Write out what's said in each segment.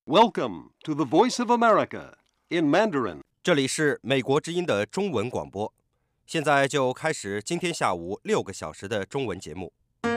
Welcome to the Voice of America in Mandarin. 这里是美国之音的中文广播，现在就开始今天下午6个小时的中文节目。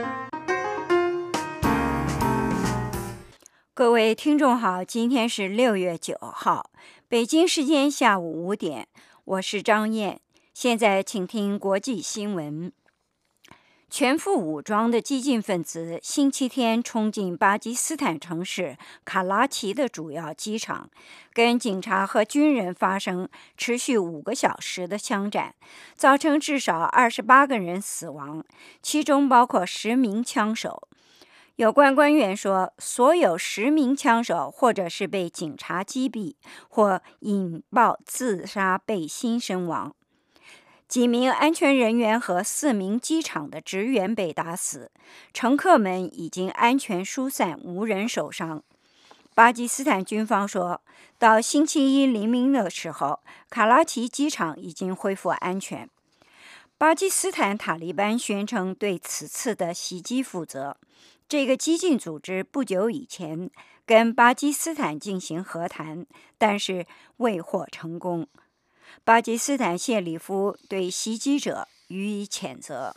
各位听众好，今天是6月9号，北京时间下午5点，我是张燕。现在请听国际新闻。全副武装的激进分子星期天冲进巴基斯坦城市卡拉奇的主要机场，跟警察和军人发生持续5个小时的枪战，造成至少28个人死亡，其中包括10名枪手。有关官员说，所有10名枪手或者是被警察击毙，或引爆自杀背心身亡。几名安全人员和4名机场的职员被打死，乘客们已经安全疏散，无人受伤。巴基斯坦军方说，到星期一黎明的时候，卡拉奇机场已经恢复安全。巴基斯坦塔利班宣称对此次的袭击负责。这个激进组织不久以前跟巴基斯坦进行和谈，但是未获成功。巴基斯坦谢里夫对袭击者予以谴责。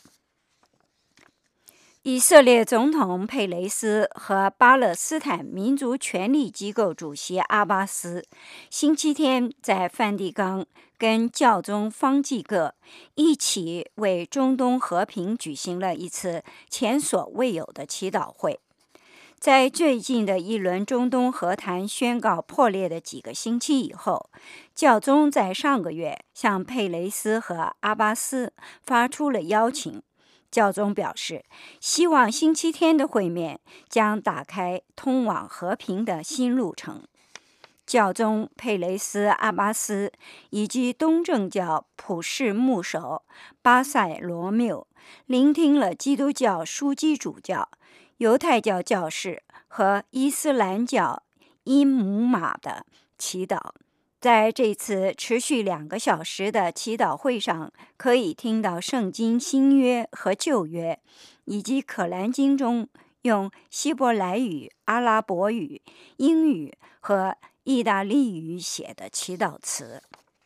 以色列总统佩雷斯和巴勒斯坦民族权力机构主席阿巴斯星期天在梵蒂冈跟教宗方济各一起为中东和平举行了一次前所未有的祈祷会。在最近的一轮中东和谈宣告破裂的几个星期以后，教宗在上个月向佩雷斯和阿巴斯发出了邀请。教宗表示，希望星期天的会面将打开通往和平的新路程。教宗佩雷斯、阿巴斯以及东正教普世牧首巴塞罗缪聆听了基督教枢机主教、犹太教教士和伊斯兰教伊姆玛的祈祷。在这次持续2个小时的祈祷会上，可以听到圣经新约和旧约，以及可兰经中用希伯来语、阿拉伯语、英语和意大利语写的祈祷词。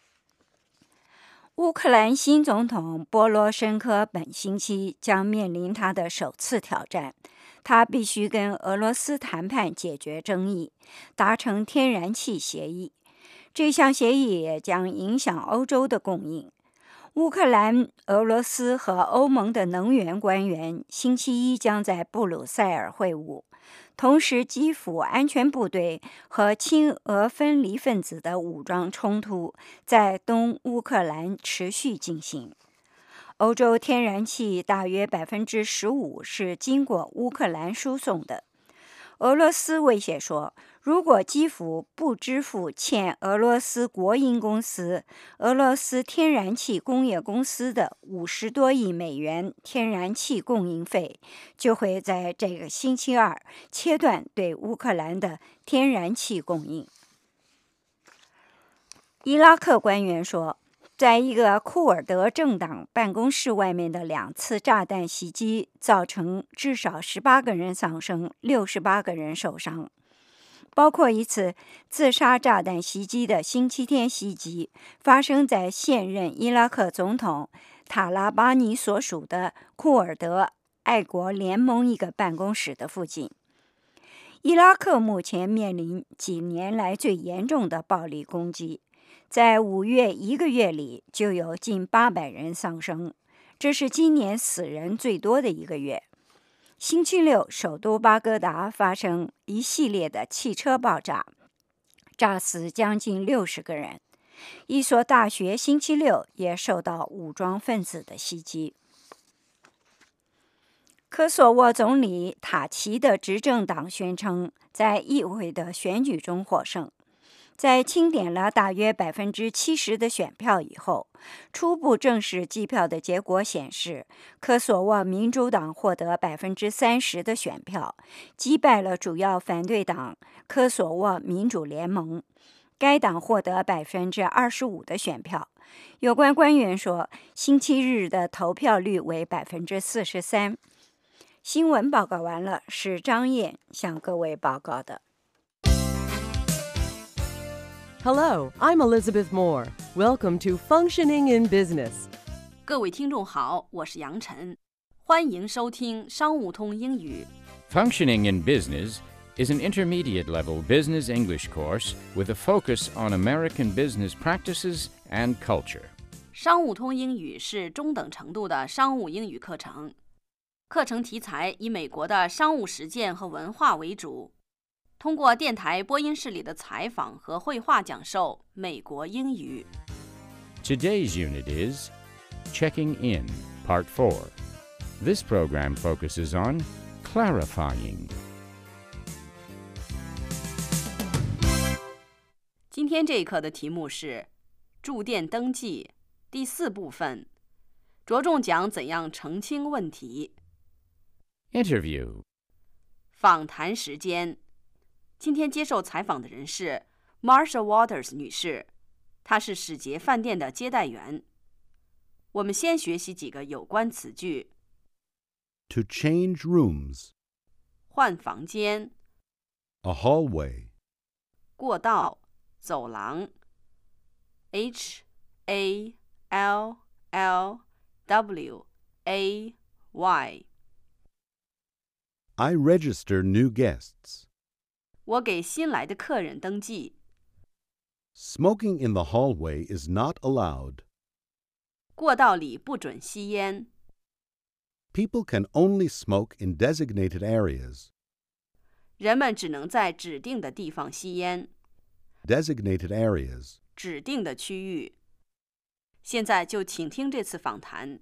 乌克兰新总统波罗申科本星期将面临他的首次挑战，他必须跟俄罗斯谈判解决争议，达成天然气协议。这项协议也将影响欧洲的供应。乌克兰、俄罗斯和欧盟的能源官员星期一将在布鲁塞尔会晤，同时基辅安全部队和亲俄分离分子的武装冲突在东乌克兰持续进行。欧洲天然气大约 15% 是经过乌克兰输送的。俄罗斯威胁说，如果基辅不支付欠俄罗斯国营公司俄罗斯天然气工业公司的50多亿美元天然气供应费，就会在这个星期二切断对乌克兰的天然气供应。伊拉克官员说，在一个库尔德政党办公室外面的2次炸弹袭击造成至少18个人丧生，68个人受伤，包括一次自杀炸弹袭击的星期天袭击，发生在现任伊拉克总统塔拉巴尼所属的库尔德爱国联盟一个办公室的附近。伊拉克目前面临几年来最严重的暴力攻击。在5月1个月里，就有近800人丧生，这是今年死人最多的一个月。星期六，首都巴格达发生一系列的汽车爆炸，炸死将近60个人。一所大学星期六也受到武装分子的袭击。科索沃总理塔奇的执政党宣称，在议会的选举中获胜。在清点了大约 70% 的选票以后，初步正式计票的结果显示，科索沃民主党获得 30% 的选票，击败了主要反对党科索沃民主联盟。该党获得 25% 的选票。有关官员说，星期日的投票率为 43%。新闻报告完了，是张燕向各位报告的。 Hello, I'm Elizabeth Moore. Welcome to Functioning in Business. 各位听众好，我是杨晨，欢迎收听商务通英语。 Functioning in Business is an intermediate-level business English course with a focus on American business practices and culture. 商务通英语是中等程度的商务英语课程，课程题材以美国的商务实践和文化为主，通过电台播音室里的采访和绘画讲授美国英语。 Today's unit is Checking In, Part 4. This program focuses on clarifying. 今天这一课的题目是住店登记第4部分，着重讲怎样澄清问题。 Interview. 访谈时间，今天接受采访的人是 Marsha Waters 女士，她是史杰饭店的接待员。我们先学习几个有关词句。 To change rooms. 换房间， A hallway. 过道，走廊。HALLWAY。 I register new guests. 我给新来的客人登记。 Smoking in the hallway is not allowed. 过道里不准吸烟。 People can only smoke in designated areas. 人们只能在指定的地方吸烟。 Designated areas. 指定的区域。现在就请听这次访谈。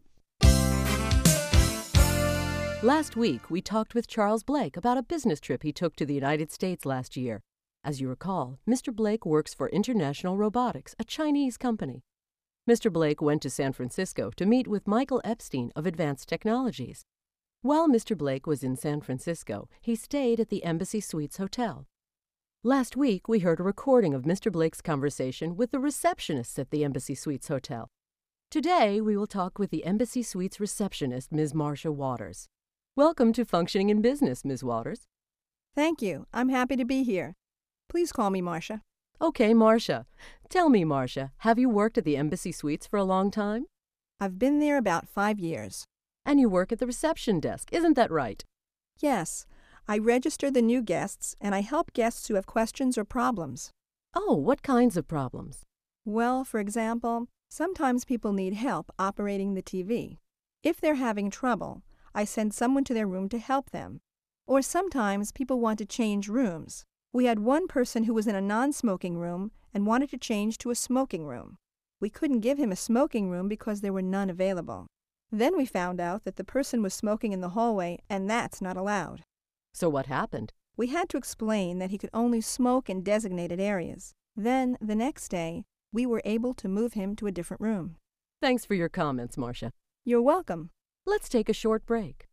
Last week, we talked with Charles Blake about a business trip he took to the United States last year. As you recall, Mr. Blake works for International Robotics, a Chinese company. Mr. Blake went to San Francisco to meet with Michael Epstein of Advanced Technologies. While Mr. Blake was in San Francisco, he stayed at the Embassy Suites Hotel. Last week, we heard a recording of Mr. Blake's conversation with the receptionists at the Embassy Suites Hotel. Today, we will talk with the Embassy Suites receptionist, Ms. Marsha Waters. Welcome to Functioning in Business, Ms. Waters. Thank you. I'm happy to be here. Please call me Marsha. Okay, Marsha. Tell me, Marsha, have you worked at the Embassy Suites for a long time? I've been there about 5 years. And you work at the reception desk, isn't that right? Yes, I register the new guests and I help guests who have questions or problems. Oh, what kinds of problems? Well, for example, sometimes people need help operating the TV. If they're having trouble, I send someone to their room to help them. Or sometimes people want to change rooms. We had one person who was in a non-smoking room and wanted to change to a smoking room. We couldn't give him a smoking room because there were none available. Then we found out that the person was smoking in the hallway, and that's not allowed. So what happened? We had to explain that he could only smoke in designated areas. Then, the next day, we were able to move him to a different room. Thanks for your comments, Marsha. You're welcome. Let's take a short break.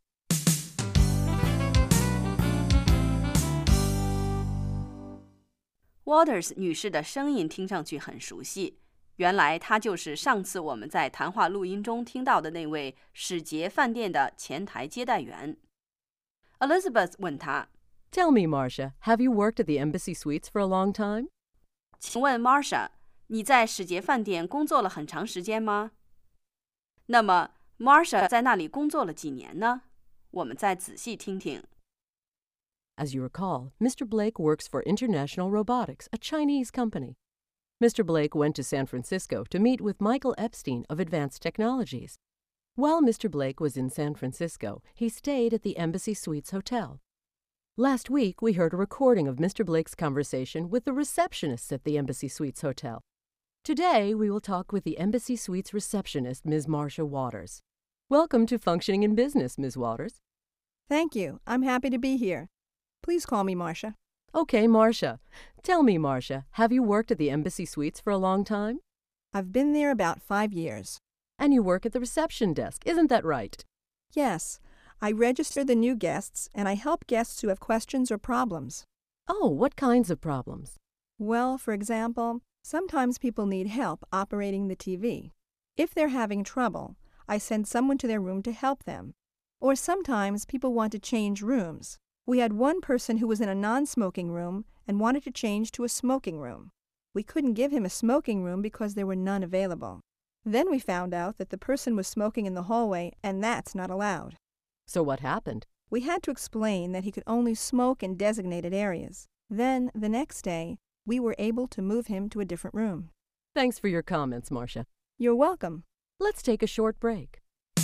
Waters 女士的声音听上去很熟悉，原来她就是上次我们在谈话录音中听到的那位史杰饭店的前台接待员。Elizabeth 问她 Tell me, Marsha, have you worked at the Embassy Suites for a long time? 请问 Marsha， 你在史杰饭店工作了很长时间吗？那么 Marsha 在那里工作了几年呢？我们再仔细听听。 As you recall, Mr. Blake works for International Robotics, a Chinese company. Mr. Blake went to San Francisco to meet with Michael Epstein of Advanced Technologies. While Mr. Blake was in San Francisco, he stayed at the Embassy Suites Hotel. Last week, we heard a recording of Mr. Blake's conversation with the receptionists at the Embassy Suites Hotel. Today, we will talk with the Embassy Suites receptionist, Ms. Marsha Waters. Welcome to Functioning in Business, Ms. Waters. Thank you. I'm happy to be here. Please call me Marsha. Okay, Marsha. Tell me, Marsha, have you worked at the Embassy Suites for a long time? I've been there about 5 years. And you work at the reception desk, isn't that right? Yes, I register the new guests and I help guests who have questions or problems. Oh, what kinds of problems? Well, for example, sometimes people need help operating the TV. If they're having trouble, I send someone to their room to help them. Or sometimes people want to change rooms. We had one person who was in a non-smoking room and wanted to change to a smoking room. We couldn't give him a smoking room because there were none available. Then we found out that the person was smoking in the hallway, and that's not allowed. So what happened? We had to explain that he could only smoke in designated areas. Then, the next day, we were able to move him to a different room. Thanks for your comments, Marcia. You're welcome. Let's take a short break.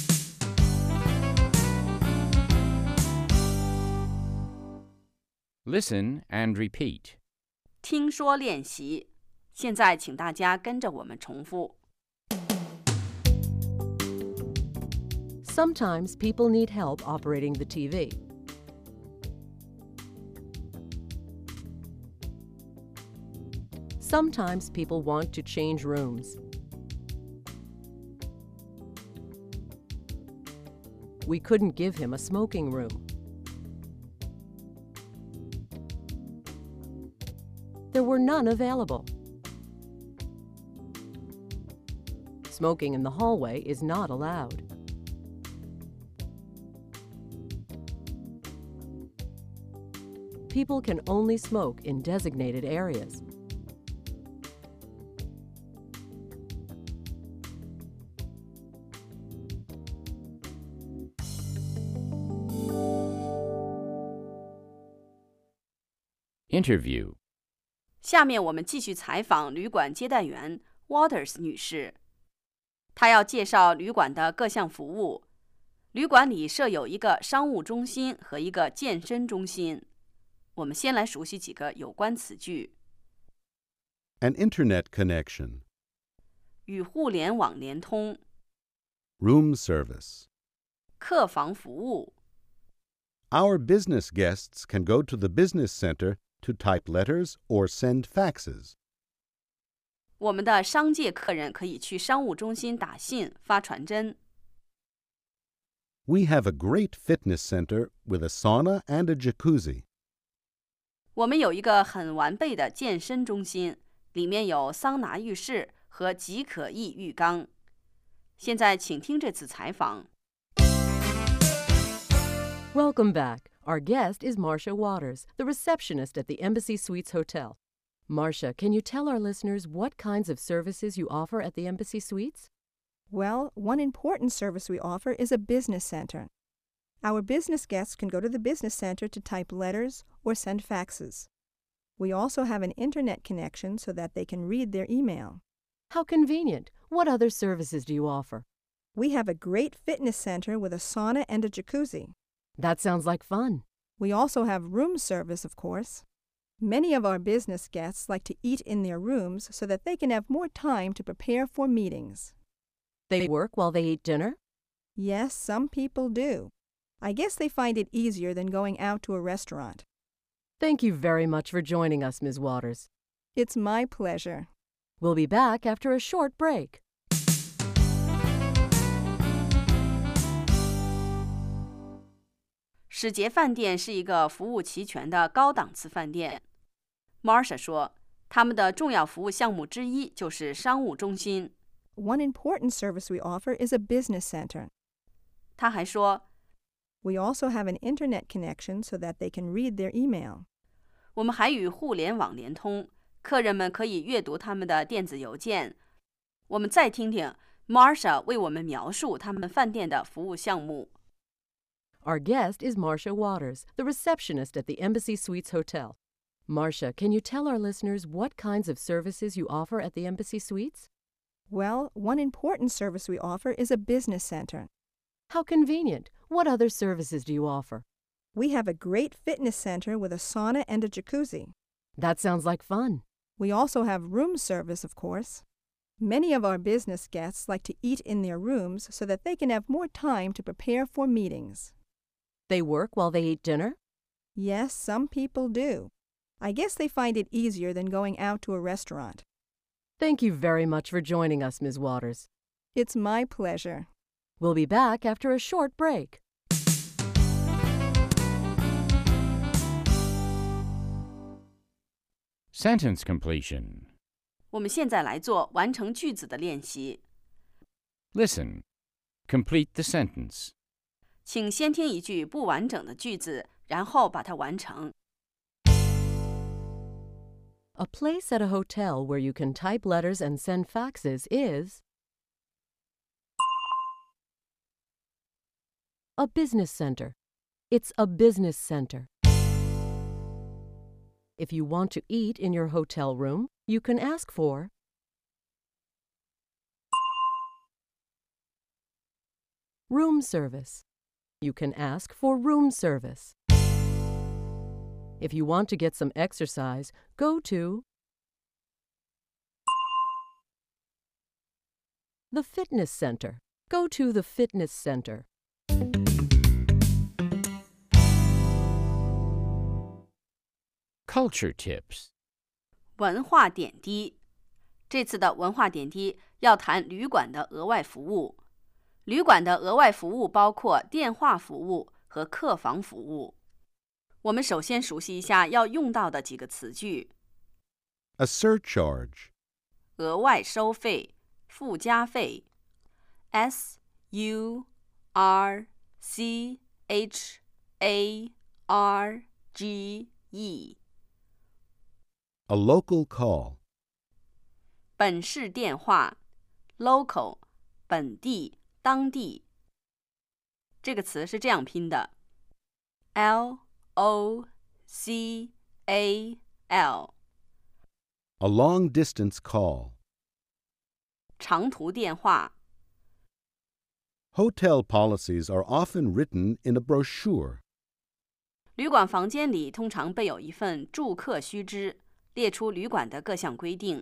Listen and repeat. 听说练习。现在请大家跟着我们重复。 Sometimes people need help operating the TV. Sometimes people want to change rooms. We couldn't give him a smoking room. There were none available. Smoking in the hallway is not allowed. People can only smoke in designated areas. Interview. 下面我们继续采访旅馆接待员 Waters 女士。她要介绍旅馆的各项服务。旅馆里设有一个商务中心和一个健身中心。我们先来熟悉几个有关词句。 An internet connection. 与互联网连通。 Room service. 客房服务。 Our business guests can go to the business center to type letters or send faxes. 我们的商界客人可以去商务中心打信、发传真。 We have a great fitness center with a sauna and a jacuzzi. 我们有一个很完备的健身中心，里面有桑拿浴室和即可易浴缸。现在请听这次采访。 Welcome back. Our guest is Marcia Waters, the receptionist at the Embassy Suites Hotel. Marcia, can you tell our listeners what kinds of services you offer at the Embassy Suites? Well, one important service we offer is a business center. Our business guests can go to the business center to type letters or send faxes. We also have an internet connection so that they can read their email. How convenient. What other services do you offer? We have a great fitness center with a sauna and a jacuzzi. That sounds like fun. We also have room service, of course. Many of our business guests like to eat in their rooms so that they can have more time to prepare for meetings. They work while they eat dinner? Yes, some people do. I guess they find it easier than going out to a restaurant. Thank you very much for joining us, Ms. Waters. It's my pleasure. We'll be back after a short break. "使节饭店是一个服务齐全的高档次饭店。Marcia 说，他们的重要服务项目之一就是商务中心。 One important service we offer is a business center. 他还说， We also have an internet connection so that they can read their email. 我们还与互联网连通，客人们可以阅读他们的电子邮件。我们再听听 Marcia 为我们描述他们饭店的服务项目。 Our guest is Marcia Waters, the receptionist at the Embassy Suites Hotel. Marcia, can you tell our listeners what kinds of services you offer at the Embassy Suites? Well, one important service we offer is a business center. How convenient. What other services do you offer? We have a great fitness center with a sauna and a jacuzzi. That sounds like fun. We also have room service, of course. Many of our business guests like to eat in their rooms so that they can have more time to prepare for meetings. They work while they eat dinner? Yes, some people do. I guess they find it easier than going out to a restaurant. Thank you very much for joining us, Ms. Waters. It's my pleasure. We'll be back after a short break. Sentence completion. 我们现在来做完成句子的练习。 Listen. Complete the sentence. 请先听一句不完整的句子，然后把它完成。 A place at a hotel where you can type letters and send faxes is a business center. It's a business center. If you want to eat in your hotel room, you can ask for room service. You can ask for room service. If you want to get some exercise, go to the fitness center. Go to the fitness center. Culture tips. 文化点滴。这次的文化点滴要谈旅馆的额外服务。旅馆的额外服务包括电话服务和客房服务。我们首先熟悉一下要用到的几个词句。 A surcharge. 额外收费、附加费。surcharge。 A local call. 本市电话 local 本地当地，这个词是这样拼的 LOCAL。 A long distance call. 长途电话 Hotel policies are often written in a brochure. 旅馆房间里通常备有一份住客须知，列出旅馆的各项规定。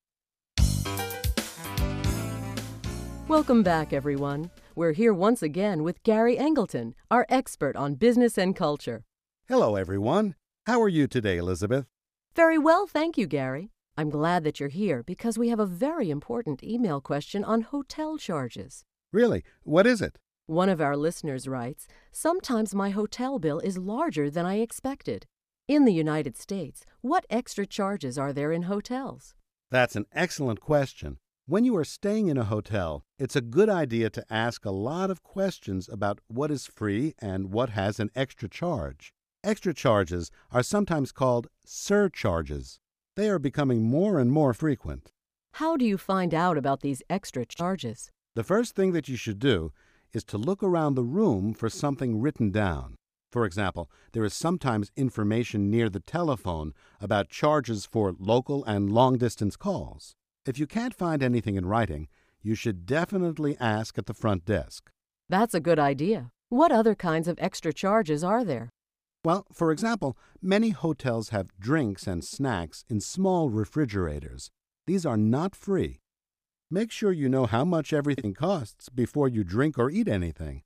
Welcome back, everyone. We're here once again with Gary Angleton, our expert on business and culture. Hello, everyone. How are you today, Elizabeth? Very well, thank you, Gary. I'm glad that you're here because we have a very important email question on hotel charges. Really? What is it? One of our listeners writes, "Sometimes my hotel bill is larger than I expected. In the United States, what extra charges are there in hotels?" That's an excellent question. When you are staying in a hotel, it's a good idea to ask a lot of questions about what is free and what has an extra charge. Extra charges are sometimes called surcharges. They are becoming more and more frequent. How do you find out about these extra charges? The first thing that you should do is to look around the room for something written down. For example, there is sometimes information near the telephone about charges for local and long-distance calls. If you can't find anything in writing, you should definitely ask at the front desk. That's a good idea. What other kinds of extra charges are there? Well, for example, many hotels have drinks and snacks in small refrigerators. These are not free. Make sure you know how much everything costs before you drink or eat anything.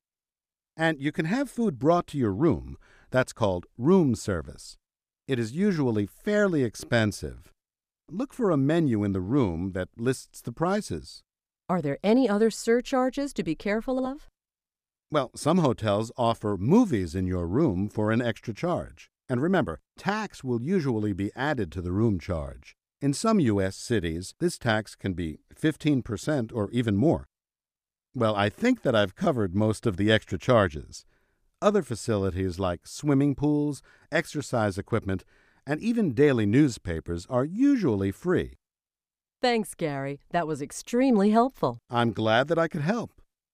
And you can have food brought to your room. That's called room service. It is usually fairly expensive. Look for a menu in the room that lists the prices. Are there any other surcharges to be careful of? Well, some hotels offer movies in your room for an extra charge. And remember, tax will usually be added to the room charge. In some U.S. cities, this tax can be 15% or even more. Well, I think that I've covered most of the extra charges. Other facilities like swimming pools, exercise equipment, and even daily newspapers are usually free. Thanks, Gary. That was extremely helpful. I'm glad that I could help.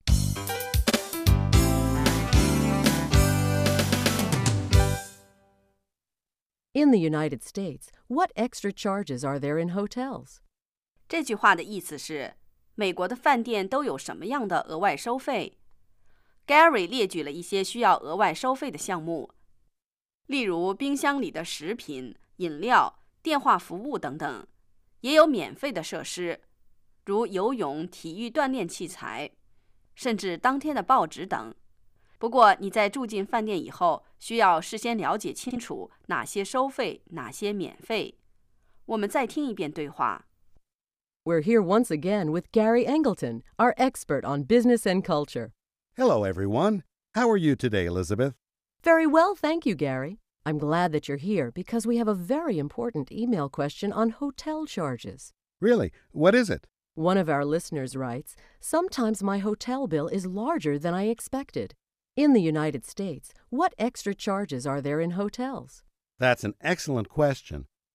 In the United States, what extra charges are there in hotels? 这句话的意思是，美国的饭店都有什么样的额外收费？ Gary 列举了一些需要额外收费的项目，例如冰箱里的食品、饮料、电话服务等等，也有免费的设施，如游泳、体育锻炼器材，甚至当天的报纸等。不过你在住进饭店以后，需要事先了解清楚哪些收费，哪些免费。我们再听一遍对话。 We're here once again with Gary Angleton, our expert on business and culture. Hello, everyone. How are you today, Elizabeth? Very well, thank you, Gary. I'm glad that you're here because we have a very important email question on hotel charges. Really? What is it? One of our listeners writes, "Sometimes my hotel bill is larger than I expected. In the United States, what extra charges are there in hotels?" That's an excellent question.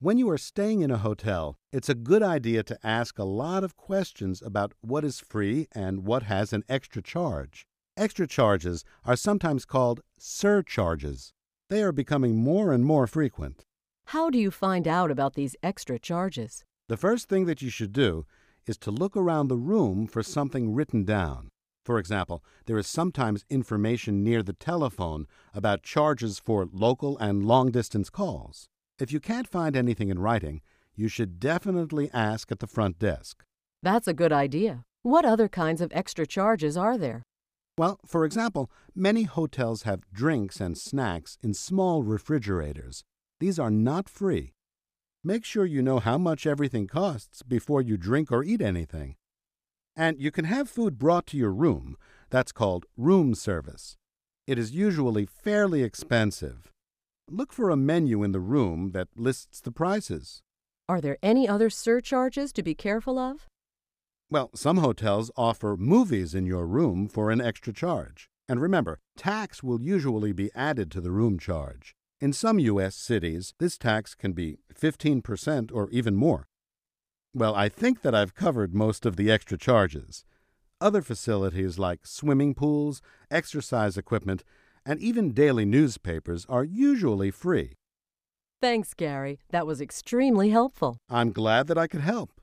When you are staying in a hotel, it's a good idea to ask a lot of questions about what is free and what has an extra charge. Extra charges are sometimes called surcharges. They are becoming more and more frequent. How do you find out about these extra charges? The first thing that you should do is to look around the room for something written down. For example, there is sometimes information near the telephone about charges for local and long-distance calls. If you can't find anything in writing, you should definitely ask at the front desk. That's a good idea. What other kinds of extra charges are there? Well, for example, many hotels have drinks and snacks in small refrigerators. These are not free. Make sure you know how much everything costs before you drink or eat anything. And you can have food brought to your room. That's called room service. It is usually fairly expensive. Look for a menu in the room that lists the prices. Are there any other surcharges to be careful of? Well, some hotels offer movies in your room for an extra charge. And remember, tax will usually be added to the room charge. In some U.S. cities, this tax can be 15% or even more. Well, I think that I've covered most of the extra charges. Other facilities like swimming pools, exercise equipment, and even daily newspapers are usually free. Thanks, Gary. That was extremely helpful. I'm glad that I could help.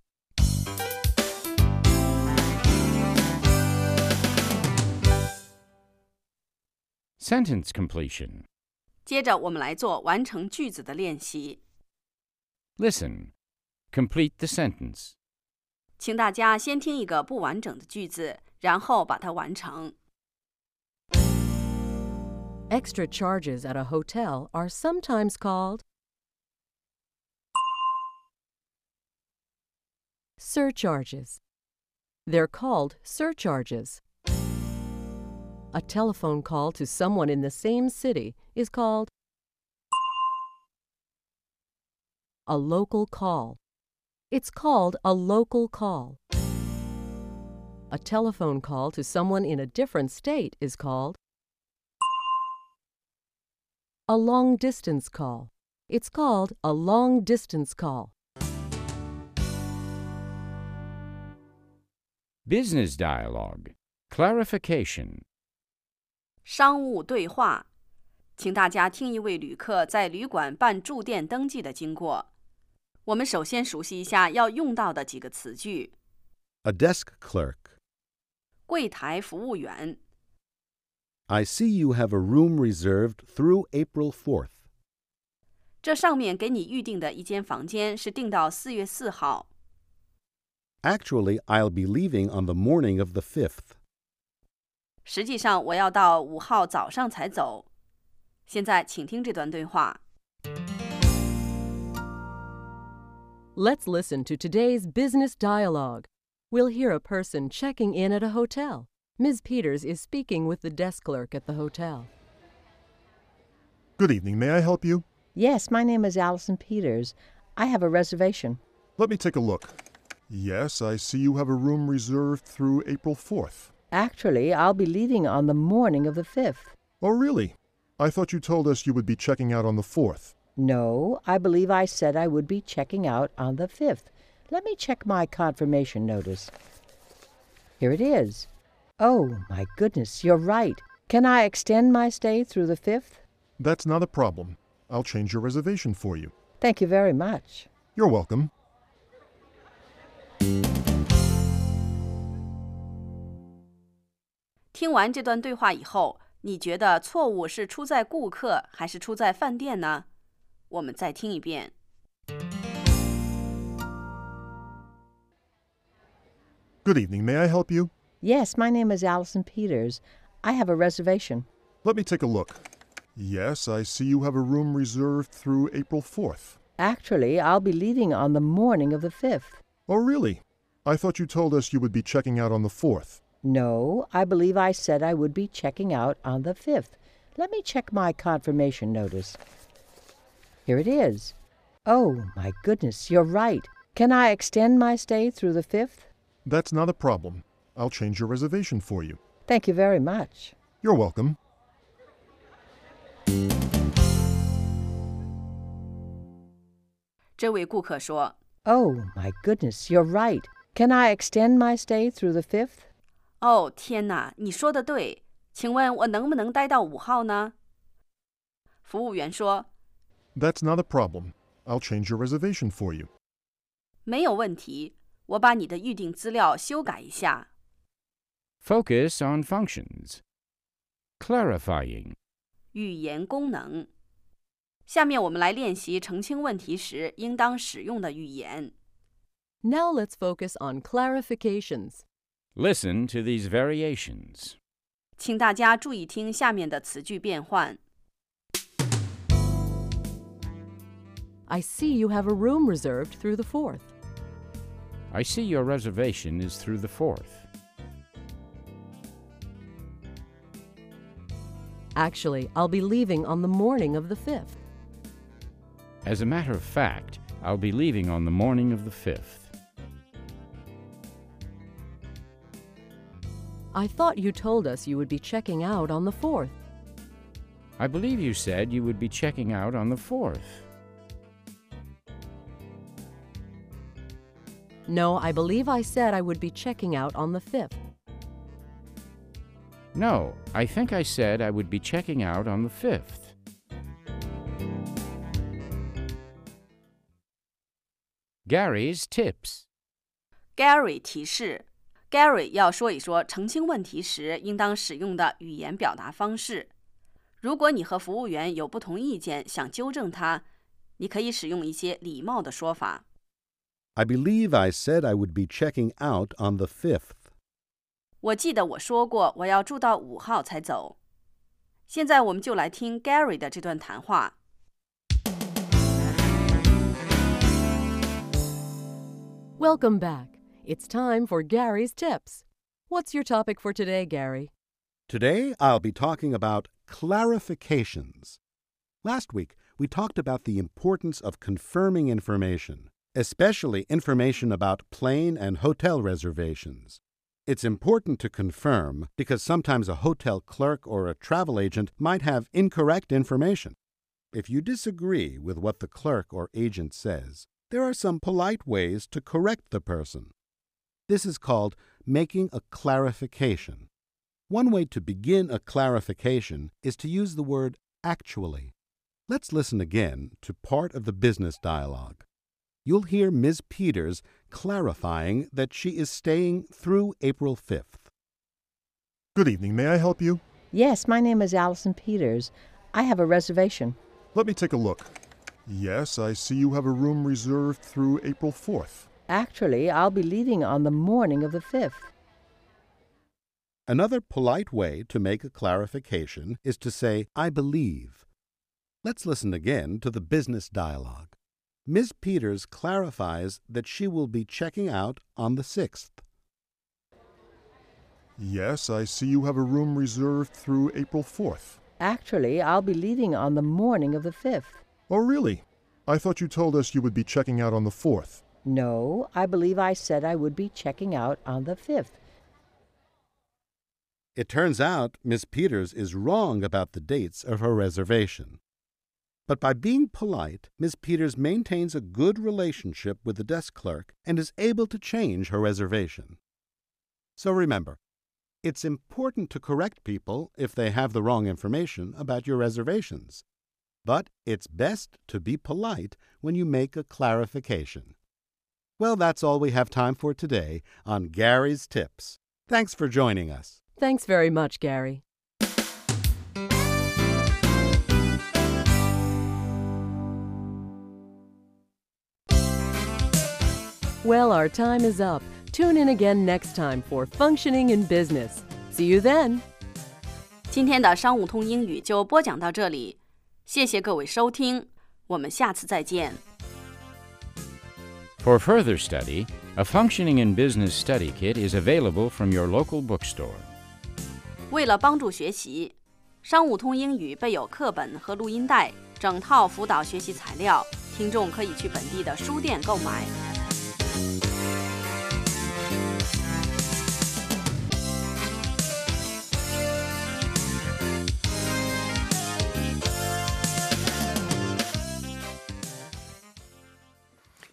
Sentence completion. 接着我们来做完成句子的练习。 Listen. Complete the sentence. 请大家先听一个不完整的句子，然后把它完成。 Extra charges at a hotel are sometimes called surcharges. They're called surcharges. A telephone call to someone in the same city is called a local call. It's called a local call. A telephone call to someone in a different state is called a long-distance call. It's called a long-distance call. Business dialogue. Clarification. 商务对话，请大家听一位旅客在旅馆办住店登记的经过。我们首先熟悉一下要用到的几个词句。 A desk clerk. 柜台服务员。 I see you have a room reserved through April 4th. 这上面给你预定的一间房间是订到4月4号。 Actually, I'll be leaving on the morning of the 5th. 实际上我要到5号早上才走。现在请听这段对话。 Let's listen to today's business dialogue. We'll hear a person checking in at a hotel. Ms. Peters is speaking with the desk clerk at the hotel. Good evening. May I help you? Yes, my name is Allison Peters. I have a reservation. Let me take a look. Yes, I see you have a room reserved through April 4th. Actually, I'll be leaving on the morning of the 5th. Oh, really? I thought you told us you would be checking out on the 4th. No, I believe I said I would be checking out on the 5th. Let me check my confirmation notice. Here it is. Oh, my goodness, you're right. Can I extend my stay through the 5th? That's not a problem. I'll change your reservation for you. Thank you very much. You're welcome. 听完这段对话以后，你觉得错误是出在顾客还是出在饭店呢？我们再听一遍。 Good evening. May I help you? Yes, my name is Allison Peters. I have a reservation. Let me take a look. Yes, I see you have a room reserved through April 4th. Actually, I'll be leaving on the morning of the 5th. Oh, really? I thought you told us you would be checking out on the 4th. No, I believe I said I would be checking out on the 5th. Let me check my confirmation notice. Here it is. Oh, my goodness, you're right. Can I extend my stay through the 5th? That's not a problem. I'll change your reservation for you. Thank you very much. You're welcome. 这位顾客说 Oh, my goodness, you're right. Can I extend my stay through the 5th? 哦，天哪，你说的对，请问我能不能待到5号呢？服务员说 That's not a problem. I'll change your reservation for you. 没有问题，我把你的预订资料修改一下。 Focus on functions. Clarifying. 语言功能。下面我们来练习澄清问题时应当使用的语言。 Now let's focus on clarifications. Listen to these variations. 请大家注意听下面的词句变换。 I see you have a room reserved through the 4th. I see your reservation is through the 4th. Actually, I'll be leaving on the morning of the 5th. As a matter of fact, I'll be leaving on the morning of the 5th. I thought you told us you would be checking out on the 4th. I believe you said you would be checking out on the 4th. No, I believe I said I would be checking out on the 5th. No, I think I said I would be checking out on the 5th. Gary's tips. Gary 提示 Gary 要说一说澄清问题时应当使用的语言表达方式。如果你和服务员有不同意见，想纠正他，你可以使用一些礼貌的说法。 I believe I said I would be checking out on the 5th. 我记得我说过我要住到5号才走。现在我们就来听 Gary 的这段谈话。 Welcome back. It's time for Gary's tips. What's your topic for today, Gary? Today, I'll be talking about clarifications. Last week, we talked about the importance of confirming information, especially information about plane and hotel reservations. It's important to confirm because sometimes a hotel clerk or a travel agent might have incorrect information. If you disagree with what the clerk or agent says, there are some polite ways to correct the person. This is called making a clarification. One way to begin a clarification is to use the word actually. Let's listen again to part of the business dialogue. You'll hear Ms. Peters clarifying that she is staying through April 5th. Good evening. May I help you? Yes, my name is Allison Peters. I have a reservation. Let me take a look. Yes, I see you have a room reserved through April 4th. Actually, I'll be leaving on the morning of the 5th. Another polite way to make a clarification is to say, I believe. Let's listen again to the business dialogue. Ms. Peters clarifies that she will be checking out on the 6th. Yes, I see you have a room reserved through April 4th. Actually, I'll be leaving on the morning of the 5th. Oh, really? I thought you told us you would be checking out on the 4th. No, I believe I said I would be checking out on the 5th. It turns out Ms. Peters is wrong about the dates of her reservation. But by being polite, Ms. Peters maintains a good relationship with the desk clerk and is able to change her reservation. So remember, it's important to correct people if they have the wrong information about your reservations. But it's best to be polite when you make a clarification. Well, that's all we have time for today on Gary's Tips. Thanks for joining us. Thanks very much, Gary. Well, our time is up. Tune in again next time for Functioning in Business. See you then. 今天的商务通英语就播讲到这里，谢谢各位收听，我们下次再见。 For further study, a Functioning in Business study kit is available from your local bookstore. 为了帮助学习，商务通英语备有课本和录音带，整套辅导学习材料，听众可以去本地的书店购买。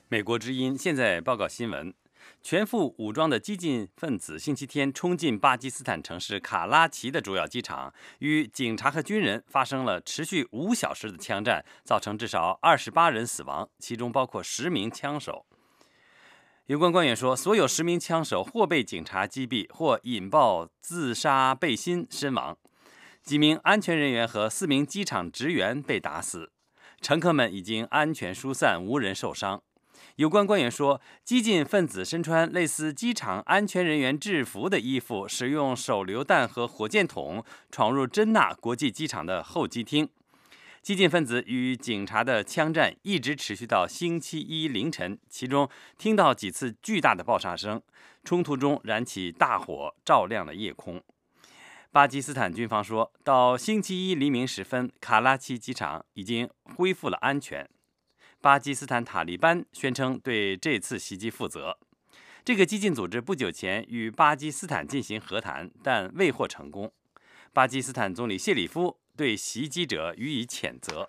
美国之音现在报告新闻：全副武装的激进分子星期天冲进巴基斯坦城市卡拉奇的主要机场，与警察和军人发生了持续5小时的枪战，造成至少28人死亡，其中包括10名枪手。有关官员说，所有10名枪手或被警察击毙，或引爆自杀背心身亡。几名安全人员和4名机场职员被打死，乘客们已经安全疏散，无人受伤。有关官员说，激进分子身穿类似机场安全人员制服的衣服，使用手榴弹和火箭筒闯入真纳国际机场的候机厅。激进分子与警察的枪战一直持续到星期一凌晨，其中听到几次巨大的爆炸声，冲突中燃起大火，照亮了夜空。巴基斯坦军方说，到星期一黎明时分，卡拉奇机场已经恢复了安全。巴基斯坦塔利班宣称对这次袭击负责。这个激进组织不久前与巴基斯坦进行和谈，但未获成功。巴基斯坦总理谢里夫对袭击者予以谴责。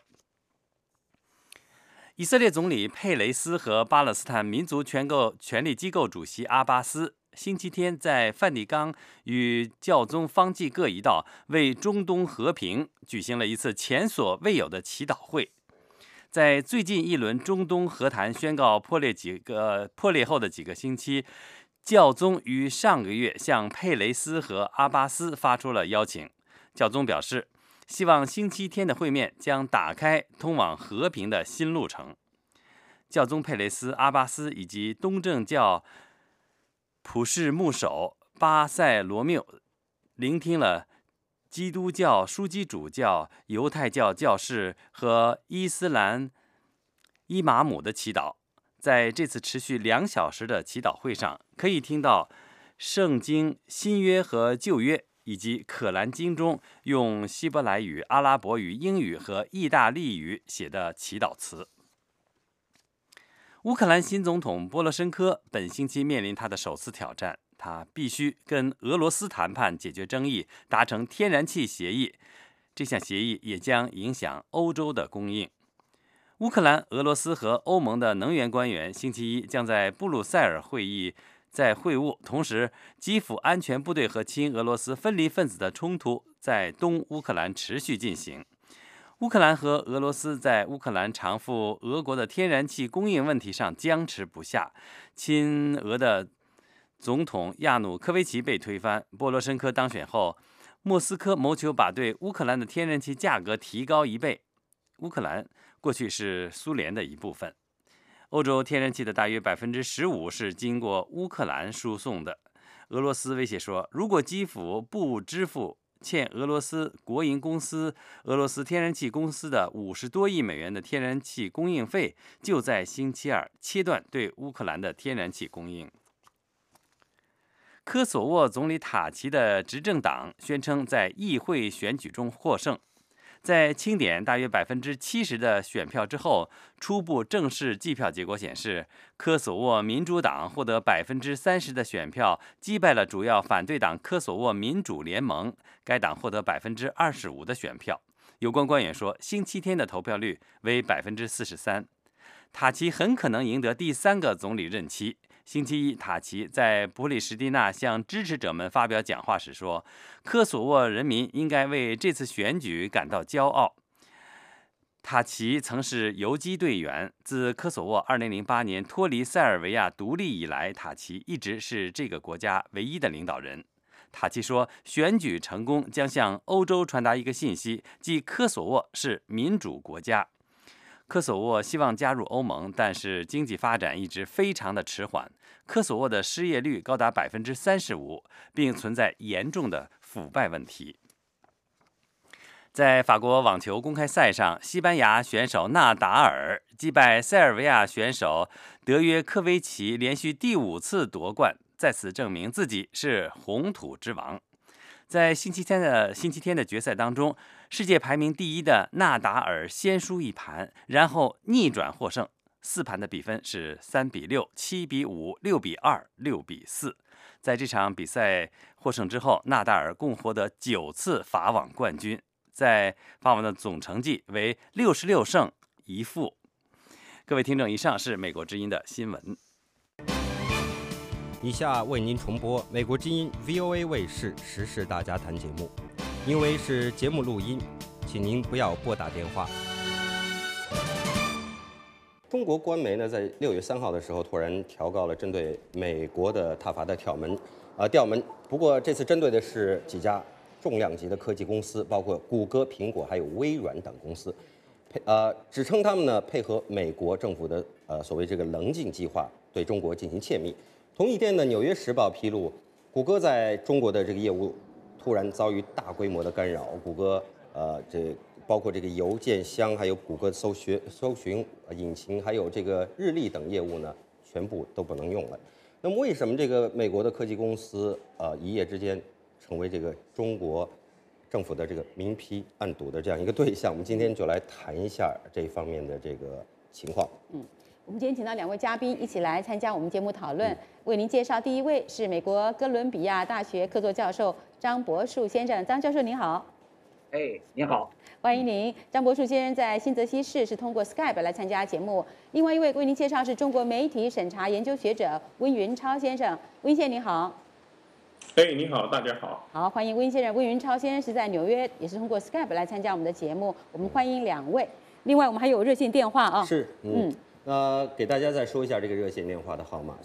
以色列总理佩雷斯和巴勒斯坦民族权力机构主席阿巴斯星期天在梵蒂冈与教宗方济各一道，为中东和平举行了一次前所未有的祈祷会。在最近一轮中东和谈宣告破裂后的几个星期，教宗于上个月向佩雷斯和阿巴斯发出了邀请。教宗表示，希望星期天的会面将打开通往和平的新路程。教宗佩雷斯、阿巴斯以及东正教普世牧首巴塞罗缪聆听了基督教枢机主教、犹太教教士和伊斯兰伊玛目的祈祷。在这次持续2小时的祈祷会上，可以听到圣经新约和旧约以及可兰经中用希伯来语、阿拉伯语、英语和意大利语写的祈祷词。乌克兰新总统波罗申科本星期面临他的首次挑战，他必须跟俄罗斯谈判解决争议，达成天然气协议。这项协议也将影响欧洲的供应。乌克兰、俄罗斯和欧盟的能源官员星期一将在布鲁塞尔会晤，同时基辅安全部队和亲俄罗斯分离分子的冲突在东乌克兰持续进行。乌克兰和俄罗斯在乌克兰偿付俄国的天然气供应问题上僵持不下。亲俄的总统亚努科维奇被推翻，波罗申科当选后，莫斯科谋求把对乌克兰的天然气价格提高1倍。乌克兰过去是苏联的一部分。欧洲天然气的大约15%是经过乌克兰输送的。俄罗斯威胁说，如果基辅不支付欠俄罗斯国营公司俄罗斯天然气公司的50多亿美元的天然气供应费，就在星期二切断对乌克兰的天然气供应。科索沃总理塔奇的执政党宣称在议会选举中获胜。在清点大约70%的选票之后，初步正式计票结果显示，科索沃民主党获得30%的选票，击败了主要反对党科索沃民主联盟，该党获得25%的选票。有关官员说，星期天的投票率为43%。塔奇很可能赢得第3个总理任期。星期一，塔奇在普里什蒂纳向支持者们发表讲话时说，科索沃人民应该为这次选举感到骄傲。塔奇曾是游击队员，自科索沃2008年脱离塞尔维亚独立以来，塔奇一直是这个国家唯一的领导人。塔奇说，选举成功将向欧洲传达一个信息，即科索沃是民主国家。科索沃希望加入欧盟，但是经济发展一直非常的迟缓。科索沃的失业率高达35%，并存在严重的腐败问题。在法国网球公开赛上，西班牙选手纳达尔击败塞尔维亚选手德约科维奇，连续第5次夺冠，再次证明自己是红土之王。在星期天的决赛当中，世界排名第1的纳达尔先输1盘，然后逆转获胜，4盘的比分是3比6、7比5、6比2、6比4。在这场比赛获胜之后，纳达尔共获得9次法网冠军，在法网的总成绩为66胜1负。 各位听众，以上是美国之音的新闻。 以下为您重播美国之音 VOA 卫视时事大家谈节目，因为是节目录音，请您不要拨打电话。中国官媒呢，在6月3号的时候突然调高了针对美国的挞伐的调门。不过这次针对的是几家重量级的科技公司，包括谷歌、苹果还有微软等公司，指称他们呢配合美国政府的所谓这个棱镜计划，对中国进行窃密。同一天呢，《纽约时报》披露，谷歌在中国的这个业务突然遭遇大规模的干扰，谷歌包括这个邮件箱，还有谷歌搜寻引擎，还有这个日历等业务呢，全部都不能用了。那么为什么这个美国的科技公司一夜之间成为这个中国政府的这个明批暗堵的这样一个对象？我们今天就来谈一下这方面的这个情况。 我们今天请到2位嘉宾一起来参加我们节目讨论。为您介绍第一位是美国哥伦比亚大学客座教授张伯树先生。张教授您好。 你好， 欢迎您。张伯树先生在新泽西市是通过 Skype 来参加节目。另外一位为您介绍是中国媒体审查研究学者温云超先生。温先生您好。 你好，大家好。 好，欢迎温先生。温云超先生是在纽约，也是通过 Skype 来参加我们的节目。我们欢迎2位。另外我们还有热线电话啊。 是，给大家再说一下这个热线电话的号码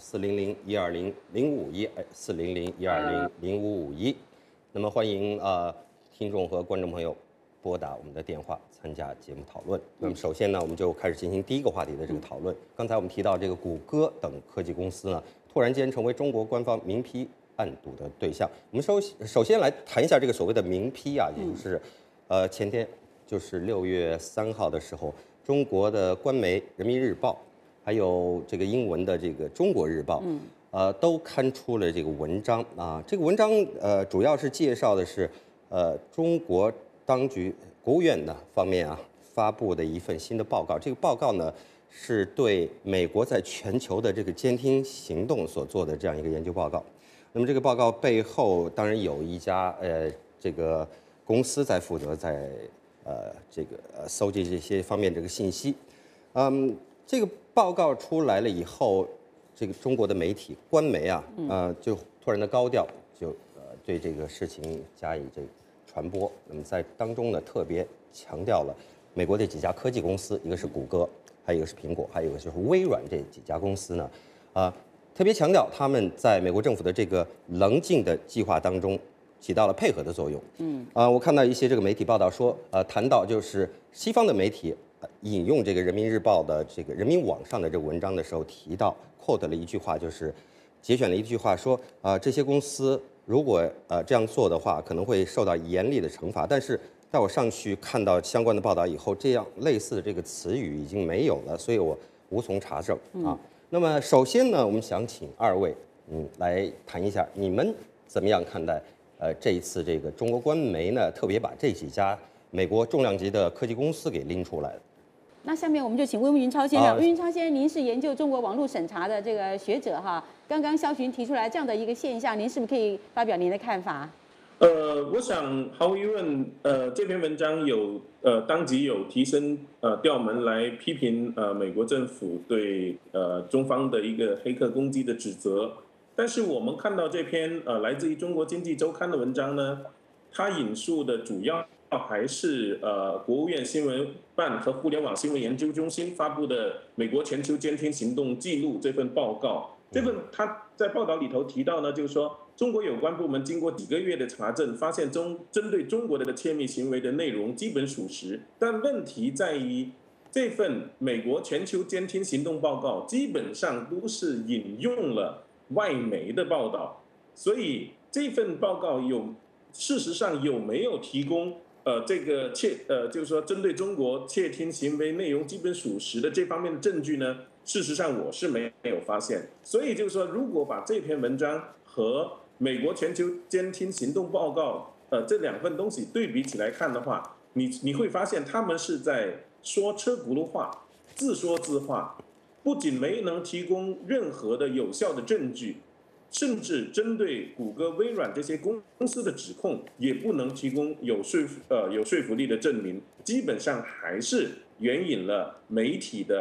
：400-120-0551，400-120-0551。那么欢迎听众和观众朋友拨打我们的电话参加节目讨论。那么首先呢，我们就开始进行第一个话题的这个讨论。刚才我们提到这个谷歌等科技公司呢，突然间成为中国官方明批暗堵的对象。我们首先来谈一下这个所谓的明批啊，也就是前天就是6月3号的时候，中国的官媒《人民日报》还有这个英文的这个《中国日报》都刊出了这个文章啊。这个文章主要是介绍的是中国当局国务院呢方面发布的一份新的报告。这个报告呢是对美国在全球的这个监听行动所做的这样一个研究报告。那么这个报告背后当然有一家这个公司在负责搜集这些方面这个信息。这个报告出来了以后，这个中国的媒体官媒就突然的高调就对这个事情加以这个传播。那么在当中呢，特别强调了美国这几家科技公司，一个是谷歌，还有一个是苹果，还有一个就是微软这几家公司呢，特别强调他们在美国政府的这个棱镜的计划当中起到了配合的作用。我看到一些这个媒体报道说，谈到就是西方的媒体引用这个人民日报的这个人民网上的这个文章的时候，提到 quote 了一句话，就是节选了一句话说，这些公司如果这样做的话，可能会受到严厉的惩罚。但是在我上去看到相关的报道以后，这样类似的这个词语已经没有了，所以我无从查证啊。那么首先呢，我们想请2位来谈一下，你们怎么样看待这一次这个中国官媒呢特别把这几家美国重量级的科技公司给拎出来了？ 那下面我们就请温云超先生。温云超先生，您是研究中国网络审查的这个学者哈。刚刚肖群提出来这样的一个现象，您是不是可以发表您的看法？ 我想毫无疑问，这篇文章当即有提升调门来批评美国政府对中方的一个黑客攻击的指责。但是我们看到这篇来自于中国经济周刊的文章呢，它引述的主要还是国务院新闻办和互联网新闻研究中心发布的《美国全球监听行动记录》这份报告。他在报道里头提到呢，就是说中国有关部门经过几个月的查证，发现针对中国的窃密行为的内容基本属实，但问题在于这份美国全球监听行动报告基本上都是引用了外媒的报道，所以这份报告事实上有没有提供就是说针对中国窃听行为内容基本属实的这方面的证据呢？事实上我是没有发现。所以就是说，如果把这篇文章和美国全球监听行动报告这2份东西对比起来看的话，你会发现他们是在说车轱辘话，自说自话，不仅没能提供任何的有效的证据，甚至针对谷歌、微软这些公司的指控也不能提供有说服力的证明，基本上还是援引了媒体的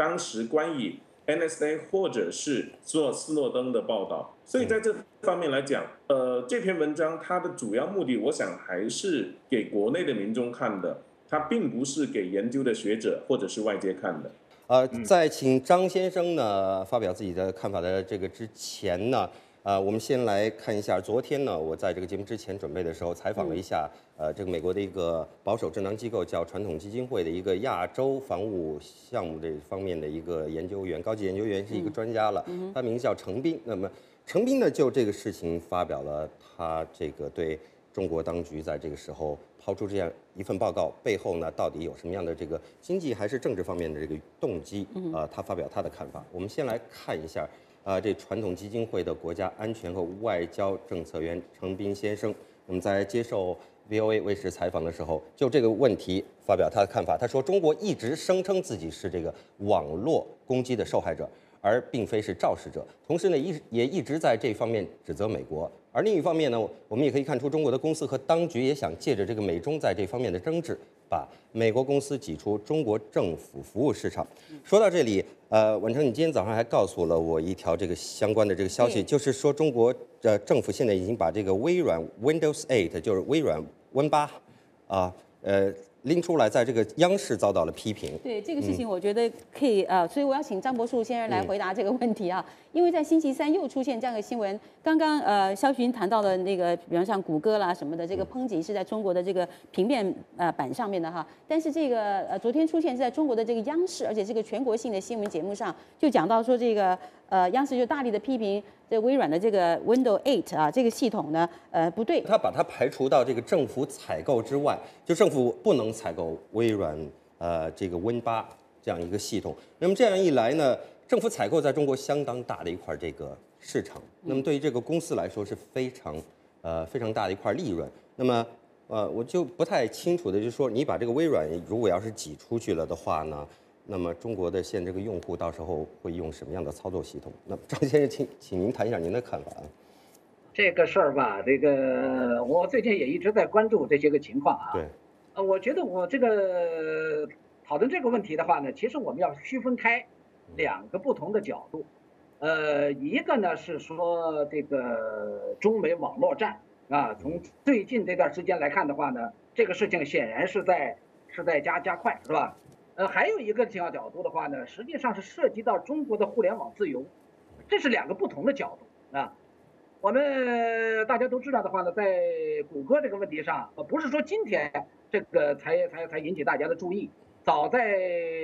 当时关于 NSA 或者是斯诺登的报道。所以在这方面来讲，这篇文章它的主要目的，我想还是给国内的民众看的，它并不是给研究的学者或者是外界看的。 在请张先生呢发表自己的看法的这个之前呢，我们先来看一下，昨天呢，我在这个节目之前准备的时候，采访了一下，这个美国的一个保守智囊机构叫传统基金会的一个亚洲防务项目这方面的一个研究员，高级研究员，是一个专家了，他名字叫程斌。那么程斌呢，就这个事情发表了他这个对中国当局在这个时候抛出这样一份报告背后呢，到底有什么样的这个经济还是政治方面的这个动机？他发表他的看法。我们先来看一下，这传统基金会的国家安全和外交政策员程斌先生，那么在接受 VOA 卫视采访的时候，就这个问题发表他的看法。他说，中国一直声称自己是这个网络攻击的受害者，而并非是肇事者。同时呢，也一直在这方面指责美国。而另一方面呢，我们也可以看出，中国的公司和当局也想借着这个美中在这方面的争执，把美国公司挤出中国政府服务市场。说到这里，婉成，你今天早上还告诉了我一条这个相关的这个消息，就是说中国政府现在已经把这个微软 Windows 8，就是微软 Win8拎出来，在这个央视遭到了批评。 对这个事情，我觉得可以所以我要请张博树先生来回答这个问题啊，因为在星期三又出现这样的新闻。刚刚肖群谈到的那个，比方像谷歌啦什么的，这个抨击是在中国的这个平面版上面的哈，但是这个昨天出现是在中国的这个央视，而且这个全国性的新闻节目上，就讲到说这个央视就大力的批评这微软的这个 Windows 8啊这个系统呢不对， 他把它排除到这个政府采购之外，就政府不能采购微软这个 Win8这样一个系统。那么这样一来呢，政府采购在中国相当大的一块这个市场，那么对于这个公司来说是非常大的一块利润。那么我就不太清楚的就是说，你把这个微软如果要是挤出去了的话呢，那么中国的现这个用户到时候会用什么样的操作系统？那张先生，请您谈一下您的看法。 这个事儿吧，这个我最近也一直在关注这些个情况啊。 对。 我觉得我这个讨论这个问题的话呢，其实我们要区分开两个不同的角度。一个呢是说这个中美网络战啊，从最近这段时间来看的话呢，这个事情显然是在加快，是吧？还有一个角度的话呢，实际上是涉及到中国的互联网自由，这是两个不同的角度啊。我们大家都知道的话呢，在谷歌这个问题上，不是说今天这个才引起大家的注意，早在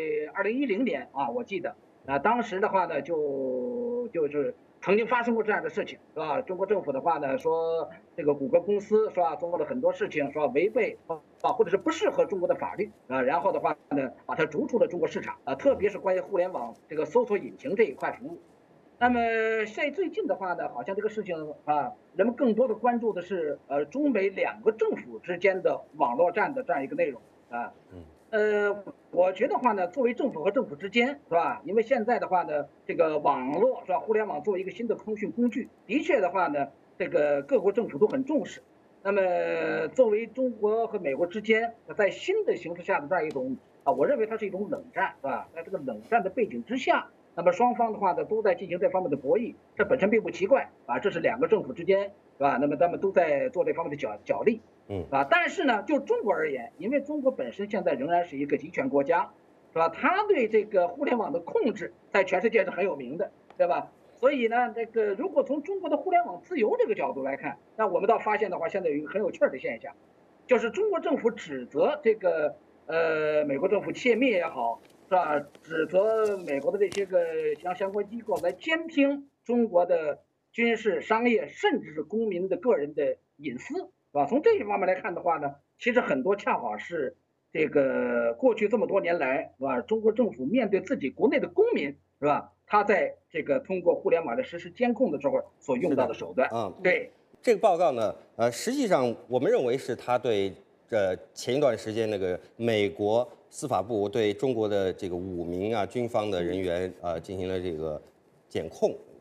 2010年啊，我记得当时的话呢，就是曾经发生过这样的事情，是吧？中国政府的话呢，说这个谷歌公司是吧，做了很多事情，说违背或者是不适合中国的法律然后的话呢，把它逐出了中国市场特别是关于互联网这个搜索引擎这一块服务。那么在最近的话呢，好像这个事情人们更多的关注的是中美两个政府之间的网络战的这样一个内容我觉得话呢，作为政府和政府之间是吧？因为现在的话呢，这个网络是吧，互联网作为一个新的通讯工具，的确的话呢，这个各国政府都很重视。那么作为中国和美国之间在新的形势下的这样一种我认为它是一种冷战是吧？在这个冷战的背景之下，那么双方的话呢，都在进行这方面的博弈，这本身并不奇怪这是两个政府之间是吧？那么他们都在做这方面的角力但是呢，就中国而言，因为中国本身现在仍然是一个集权国家是吧？它对这个互联网的控制在全世界是很有名的，对吧？所以呢，这个如果从中国的互联网自由这个角度来看，那我们倒发现的话，现在有一个很有趣的现象，就是中国政府指责这个美国政府窃密也好是吧？指责美国的这些个相关机构来监听中国的军事、商业，甚至是公民的个人的隐私，是吧？从这一方面来看的话呢，其实很多恰好是这个过去这么多年来，是吧？中国政府面对自己国内的公民，是吧？他在这个通过互联网的实施监控的时候所用到的手段。对这个报告呢，实际上我们认为是他对前一段时间那个美国司法部对中国的这个5名军方的人员进行了这个检控，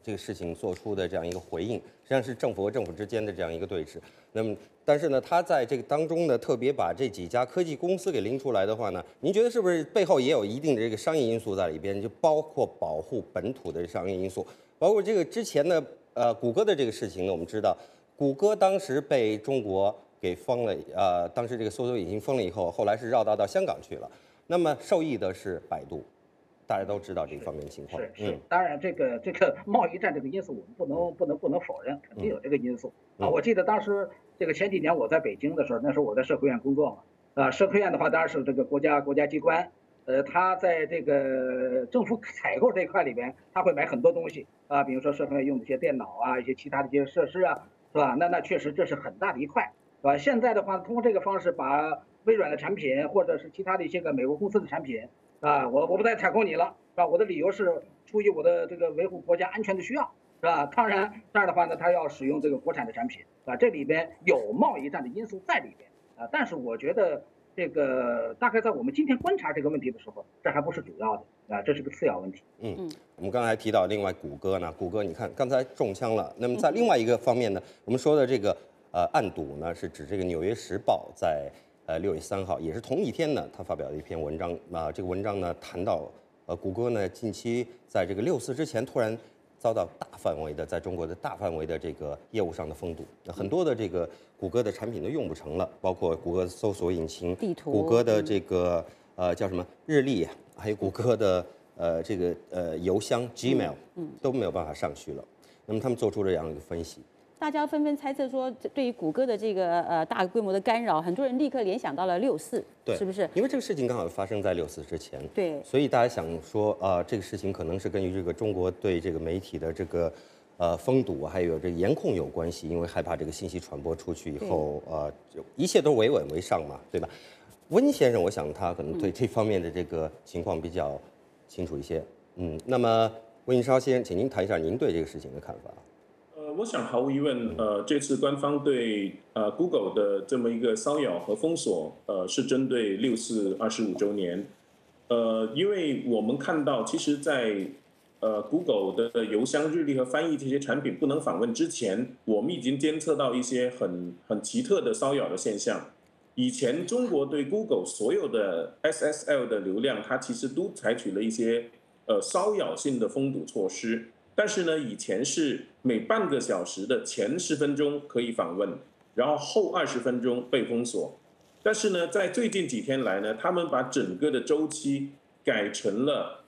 这个事情做出的这样一个回应，实际上是政府和政府之间的这样一个对峙。那么，但是呢，他在这个当中呢，特别把这几家科技公司给拎出来的话呢，您觉得是不是背后也有一定的这个商业因素在里边？就包括保护本土的商业因素，包括这个之前的谷歌的这个事情呢，我们知道，谷歌当时被中国给封了，当时这个搜索引擎封了以后，后来是绕道到香港去了。那么受益的是百度。大家都知道这方面情况。 是，当然这个贸易战这个因素我们不能否认，肯定有这个因素啊。我记得当时这个前几年我在北京的时候，那时候我在社科院工作嘛，社科院的话当然是这个国家机关，它在这个政府采购这一块里边，它会买很多东西啊，比如说社科院用的一些电脑啊，一些其他的一些设施啊，是吧？那确实这是很大的一块，是吧？现在的话，通过这个方式把微软的产品或者是其他的一些个美国公司的产品。我不再采购你了，是吧？我的理由是出于我的这个维护国家安全的需要，是吧？当然这样的话呢，他要使用这个国产的产品，啊，这里边有贸易战的因素在里边啊。但是我觉得这个大概在我们今天观察这个问题的时候，这还不是主要的啊，这是个次要问题。 我们刚才提到另外谷歌呢，谷歌你看刚才中枪了，那么在另外一个方面呢，我们说的这个暗赌呢，是指这个《纽约时报》在。6月3号，也是同一天呢，他发表了一篇文章这个文章呢谈到，谷歌呢近期在这个6·4之前突然遭到在中国的大范围的这个业务上的封堵，很多的这个谷歌的产品都用不成了，包括谷歌搜索引擎、 地图、 谷歌的这个叫什么日历，还有谷歌的这个邮箱 Gmail 都没有办法上去了。那么他们做出了这样一个分析。 大家纷纷猜测说，对于谷歌的这个大规模的干扰，很多人立刻联想到了6·4，是不是？ 因为这个事情刚好发生在6·4之前， 对， 所以大家想说这个事情可能是跟这个中国对这个媒体的这个封堵还有这个严控有关系，因为害怕这个信息传播出去以后就一切都维稳为上嘛，对吧？温先生，我想他可能对这方面的这个情况比较清楚一些。那么温银超先生，请您谈一下您对这个事情的看法。 我想毫无疑问，这次官方对Google 的这么一个骚扰和封锁，是针对6·4 25周年。因为我们看到，其实在Google 的邮箱、日历和翻译这些产品不能访问之前，我们已经监测到一些很奇特的骚扰的现象。以前中国对 Google 所有的 SSL 的流量，它其实都采取了一些骚扰性的封堵措施。但是呢，以前是每半个小时的前10分钟可以访问，然后后20分钟被封锁。但是呢，在最近几天来呢，他们把整个的周期改成了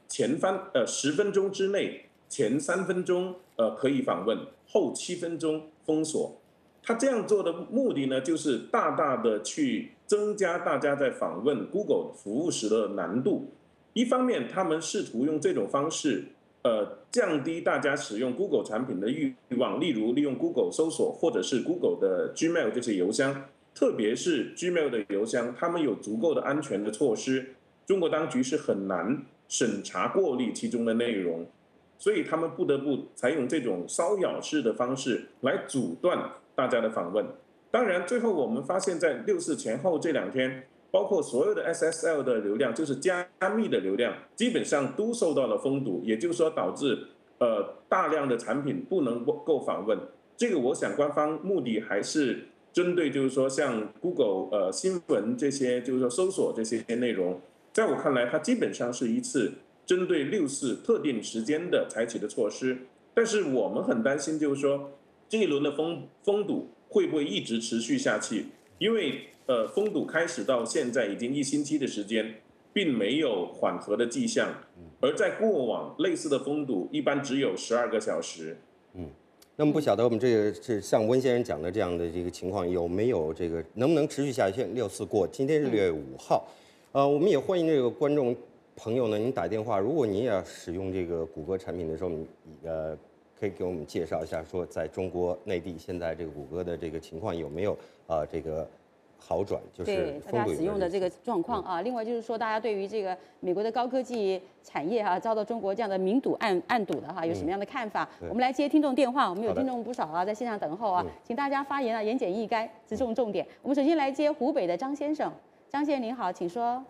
10分钟之内前3分钟可以访问，后7分钟封锁。他这样做的目的呢，就是大大的去增加大家在访问 Google 服务时的难度。一方面，他们试图用这种方式。降低大家使用 Google 产品的欲望，例如利用 Google 搜索或者是 Google 的 Gmail 这些邮箱，特别是 Gmail 的邮箱，他们有足够的安全的措施，中国当局是很难审查过滤其中的内容，所以他们不得不采用这种骚扰式的方式来阻断大家的访问。当然，最后我们发现，在6·4前后这2天。包括所有的 SSL 的流量，就是加密的流量，基本上都受到了封堵，也就是说导致大量的产品不能够访问。这个我想官方目的还是针对，就是说像 Google 新闻这些，就是说搜索这些内容，在我看来，它基本上是一次针对6·4特定时间的采取的措施。但是我们很担心，就是说这一轮的封堵会不会一直持续下去？因为封堵开始到现在已经1星期的时间，并没有缓和的迹象，而在过往类似的封堵一般只有12个小时。 那么不晓得我们这个是像温先生讲的这样的这个情况有没有这个能不能持续下去？6·4过，今天是6月5号，我们也欢迎这个观众朋友呢，您打电话，如果您也要使用这个谷歌产品的时候，可以给我们介绍一下，说在中国内地现在这个谷歌的这个情况有没有这个好转，就是对大家使用的这个状况啊。另外就是说，大家对于这个美国的高科技产业遭到中国这样的明堵暗堵的有什么样的看法？我们来接听众电话，我们有听众不少在线上等候请大家发言言简意赅，直中重点。我们首先来接湖北的张先生，张先生您好，请说。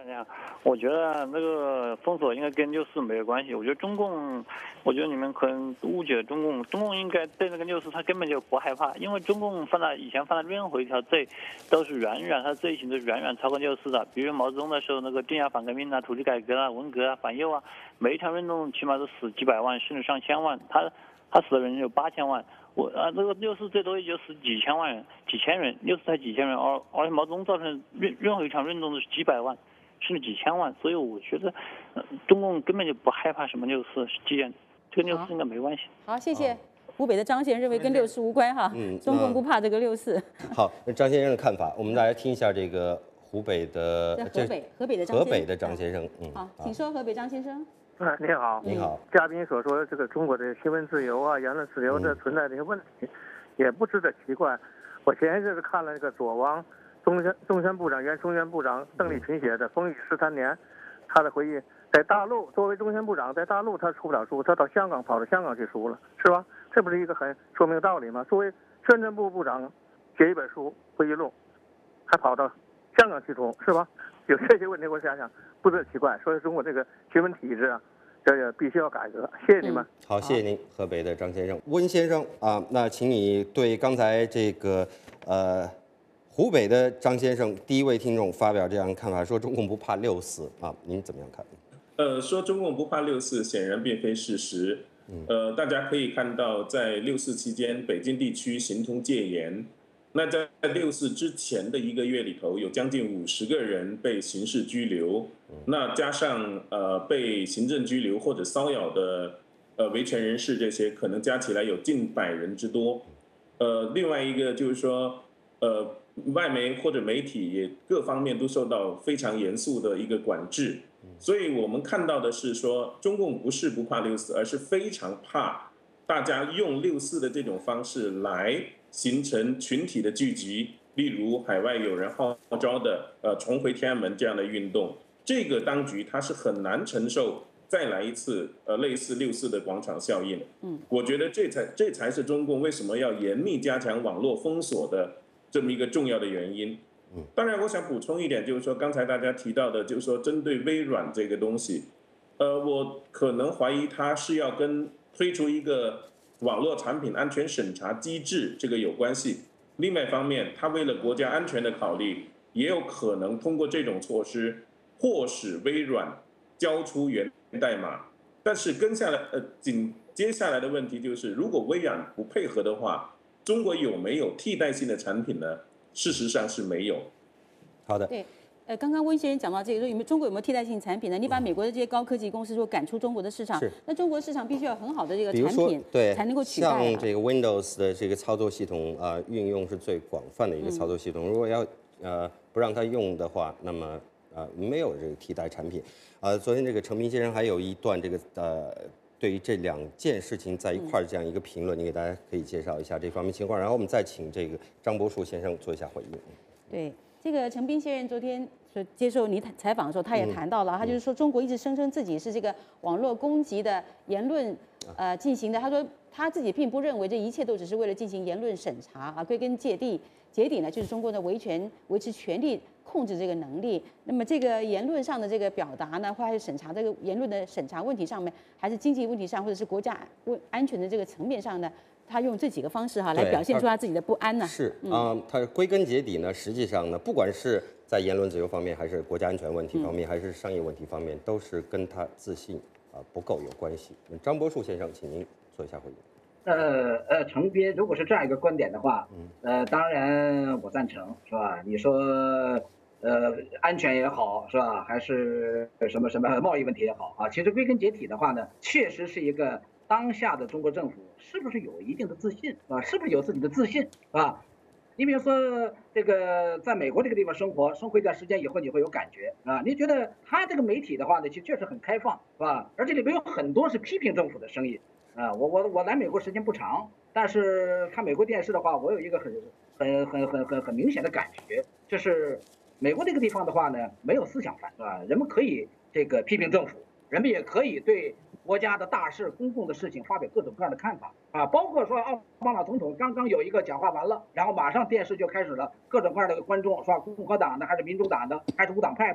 我觉得那个封锁应该跟六四没有关系。我觉得中共，我觉得你们可能误解中共应该对那个六四他根本就不害怕，因为中共以前犯的任何一条罪，都是他的罪行都是远远超过六四的。比如毛泽东的时候那个镇压反革命啊、土地改革啊、文革啊、反右啊，每一场运动起码都死几百万甚至上千万，他死的人有8000万。这个六四最多也就死几千万人、几千人，六四才几千人，而且毛泽东造成任何一场运动都是几百万。甚至几千万，所以我觉得，中共根本就不害怕什么六四事件，这跟六四应该没关系。 好，谢谢。湖北的张先生认为跟六四无关哈，中共不怕这个六四。 好，张先生的看法，我们大家听一下这个湖北的河北的张先生。好，请说，河北张先生。 你好， 你好。 嘉宾所说的这个中国的新闻自由啊、言论自由这存在的一些问题，也不值得奇怪。我前一阵子看了那个左王。中宣部长、原中宣部长邓丽群写的《风雨13年》，他的回忆，在大陆作为中宣部长，在大陆他出不了书，他到香港跑到香港去书了，是吧？这不是一个很说明道理吗？作为宣传部部长，写一本书回忆录，还跑到香港去出，是吧？有这些问题，我想想不得奇怪。所以中国这个新闻体制啊，这也必须要改革。谢谢你们。 好，谢谢您，河北的张先生。温先生啊，那请你对刚才这个湖北的张先生第一位听众发表这样的看法，说中共不怕六四啊，您怎么样看？ 说中共不怕六四，显然并非事实。大家可以看到，在六四期间，北京地区形同戒严。那在六四之前的1个月里头，有将近50个人被刑事拘留，那加上被行政拘留或者骚扰的维权人士，这些可能加起来有近100人之多。另外一个就是说，外媒或者媒体也各方面都受到非常严肃的一个管制，所以我们看到的是说，中共不是不怕六四，而是非常怕大家用六四的这种方式来形成群体的聚集，例如海外有人号召的重回天安门这样的运动，这个当局它是很难承受再来一次类似六四的广场效应。我觉得这才是中共为什么要严密加强网络封锁的这么一个重要的原因。当然我想补充一点，就是说刚才大家提到的，就是说针对微软这个东西，我可能怀疑它是要跟推出一个网络产品安全审查机制这个有关系。另外一方面，它为了国家安全的考虑，也有可能通过这种措施迫使微软交出源代码。但是紧接下来的问题就是，如果微软不配合的话，中国有没有替代性的产品呢？事实上是没有。 好的。 对，刚刚温先生讲到这个，说中国有没有替代性产品呢？你把美国的这些高科技公司说赶出中国的市场，那中国市场必须要很好的这个产品， 对， 才能够取代。 像这个 Windows 的这个操作系统运用是最广泛的一个操作系统。如果要不让它用的话，那么没有这个替代产品。昨天这个程斌先生还有一段这个对于这2件事情在一块儿这样一个评论，你给大家可以介绍一下这方面情况，然后我们再请这个张伯树先生做一下回应。 对，这个程斌先生昨天接受你采访的时候，他也谈到了，他就是说中国一直声称自己是这个网络攻击的言论进行的，他说他自己并不认为这一切都只是为了进行言论审查啊，归根结底呢，就是中国的维持权力控制这个能力。那么这个言论上的这个表达呢，或者是审查这个言论的审查问题上面，还是经济问题上，或者是国家安全的这个层面上呢，他用这几个方式来表现出他自己的不安呢。 是他归根结底呢，实际上呢，不管是在言论自由方面，还是国家安全问题方面，还是商业问题方面，都是跟他自信不够有关系。张伯树先生，请您做一下回应。 程斌，如果是这样一个观点的话，当然我赞成，是吧？你说，安全也好，是吧？还是什么贸易问题也好啊，其实归根结底的话呢，确实是一个当下的中国政府是不是有一定的自信啊？是不是有自己的自信啊？你比如说这个在美国这个地方生活一段时间以后，你会有感觉啊。你觉得他这个媒体的话呢，其实确实很开放，是吧？而且里面有很多是批评政府的声音。我来美国时间不长，但是看美国电视的话，我有一个很明显的感觉，就是美国这个地方的话呢，没有思想犯，是吧？人们可以这个批评政府，人们也可以对国家的大事、公共的事情发表各种各样的看法啊，包括说奥巴马总统刚刚有一个讲话完了，然后马上电视就开始了各种各样的观众，是吧？共和党的还是民主党的还是无党派的，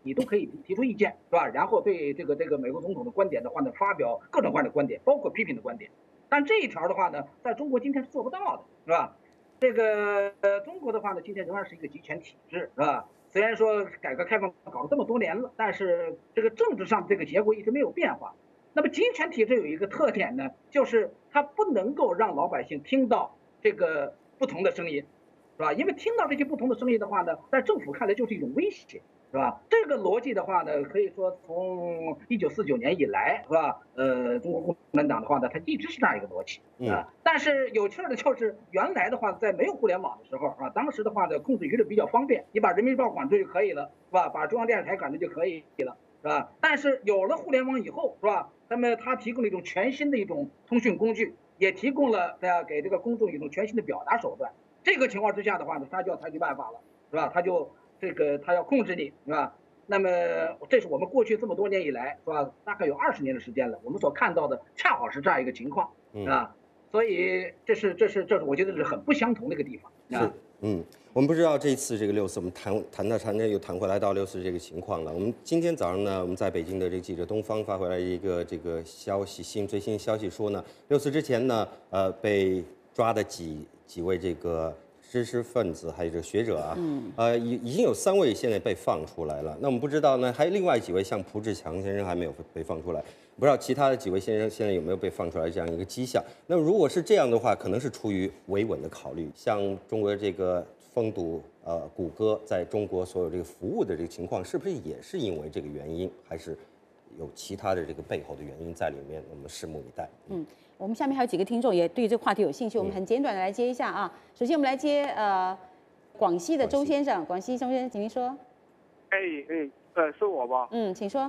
你都可以提出意见，是吧？然后对这个美国总统的观点的话呢，发表各种各样的观点，包括批评的观点。但这一条的话呢，在中国今天是做不到的，是吧？这个中国的话呢，今天仍然是一个集权体制，是吧？虽然说改革开放搞了这么多年了，但是这个政治上这个结果一直没有变化。那么集权体制有一个特点呢，就是它不能够让老百姓听到这个不同的声音，是吧？因为听到这些不同的声音的话呢，在政府看来就是一种威胁，是吧？这个逻辑的话呢，可以说从1949年以来，是吧？中国共产党的话呢，它一直是这样一个逻辑啊。但是有趣的就是，原来的话，在没有互联网的时候啊，当时的话呢，控制舆论比较方便，你把人民日报管住就可以了，是吧？把中央电视台管住就可以了，是吧？但是有了互联网以后，是吧？那么它提供了一种全新的一种通讯工具，也提供了给这个公众一种全新的表达手段。这个情况之下的话呢，他就要采取办法了，是吧？他要控制你，是吧？那么这是我们过去这么多年以来，是吧？大概有20年的时间了，我们所看到的恰好是这样一个情况，啊，所以这是我觉得是很不相同的一个地方。 是，我们不知道这一次这个6次，我们谈又谈回来到6次这个情况了。我们今天早上呢，我们在北京的这个记者东方发回来一个这个消息，最新消息说呢，6次之前呢，被抓的几位这个知识分子还有这个学者啊，已经有3位现在被放出来了。那我们不知道呢，还有另外几位像蒲志强先生还没有被放出来，不知道其他的几位先生现在有没有被放出来这样一个迹象。那如果是这样的话，可能是出于维稳的考虑，像中国这个封堵谷歌在中国所有这个服务的这个情况，是不是也是因为这个原因，还是有其他的这个背后的原因在里面？我们拭目以待。 我们下面还有几个听众也对这个话题有兴趣，我们很简短的来接一下啊。首先我们来接广西的周先生，广西周先生，请您说。 是我吧？ 请说。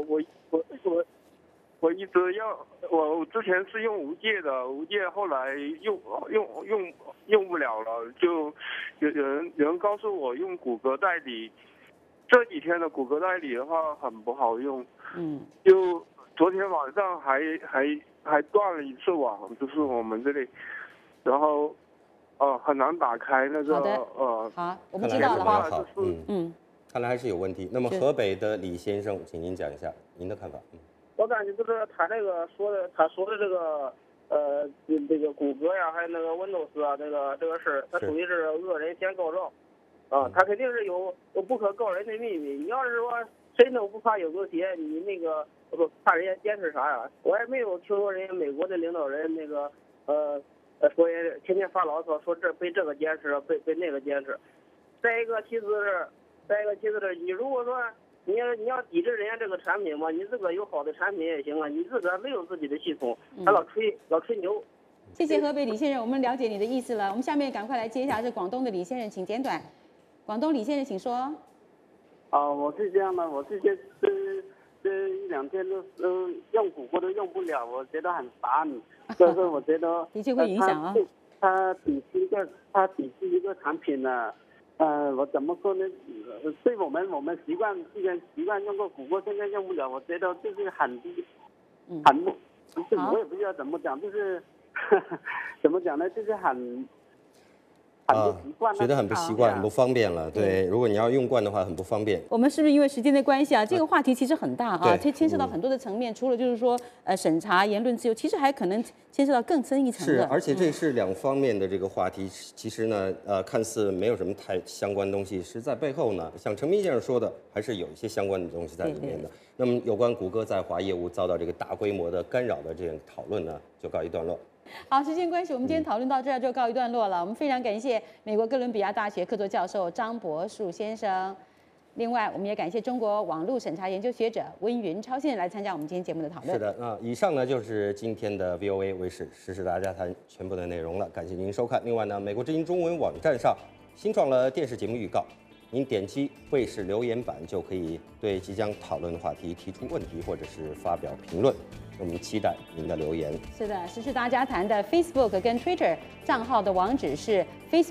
我一直我之前是用无界的，无界后来用不了了，就有人告诉我用谷歌代理，这几天的谷歌代理的话很不好用，就昨天晚上还断了一次网，就是我们这里，然后很难打开那个好，我们知道了哈。 看来还是有问题。那么河北的李先生，请您讲一下您的看法。 我感觉就是他说的这个这个谷歌呀，还有那个 Windows 啊，这个事，它属于是恶人先告状，他肯定是有不可告人的秘密。你要是说谁都不怕有个邪，你那个不怕人家监视啥呀？我也没有听说人家美国的领导人那个说也天天发牢骚，说被这个监视，被那个监视。再一个其次是你如果说你要抵制人家这个产品嘛，你自个有好的产品也行啊，你自个没有自己的系统，还老吹牛。 谢谢河北李先生，我们了解你的意思了。我们下面赶快来接一下是广东的李先生，请简短。广东李先生，请说。 我是这样的，我这些这1-2天都用谷歌都用不了，我觉得很烦，所以说我觉得的确会影响啊。 它抵制一个产品呢。我怎么说呢？对我们之前习惯用过谷歌，现在用不了，我觉得就是很不，我也不知道怎么讲，就是怎么讲呢？就是很不习惯， 觉得很不习惯，很不方便了。对，如果你要用惯的话，很不方便。 我们是不是因为时间的关系啊？这个话题其实很大啊，牵涉到很多的层面，除了就是说审查言论自由，其实还可能牵涉到更深一层的。 是，而且这是2方面的这个话题。其实呢，看似没有什么太相关的东西，实在背后呢，像陈明先生说的，还是有一些相关的东西在里面的。那么，有关谷歌在华业务遭到这个大规模的干扰的这样讨论呢，就告一段落。 好，时间关系，我们今天讨论到这儿就告一段落了。我们非常感谢美国哥伦比亚大学客座教授张博树先生，另外我们也感谢中国网络审查研究学者温云超先生来参加我们今天节目的讨论。 是的，以上呢就是今天的 VOA 卫视时事大家谈全部的内容了，感谢您收看。另外呢，美国之音中文网站上新创了电视节目预告，您点击卫视留言板就可以对即将讨论的话题提出问题或者是发表评论。我们期待您的留言。 是的，时事大家谈的 Facebook 跟 Twitter 账号的网址是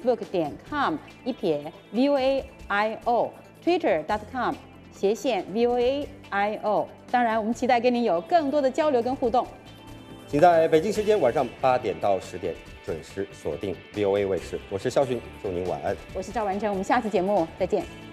facebook.com/Twitter.com/VOAIO。当然，我们期待跟您有更多的交流跟互动。 请在北京时间晚上8点到10点准时锁定 VOA 卫视。我是肖勋，祝您晚安。 我是赵完成，我们下次节目再见。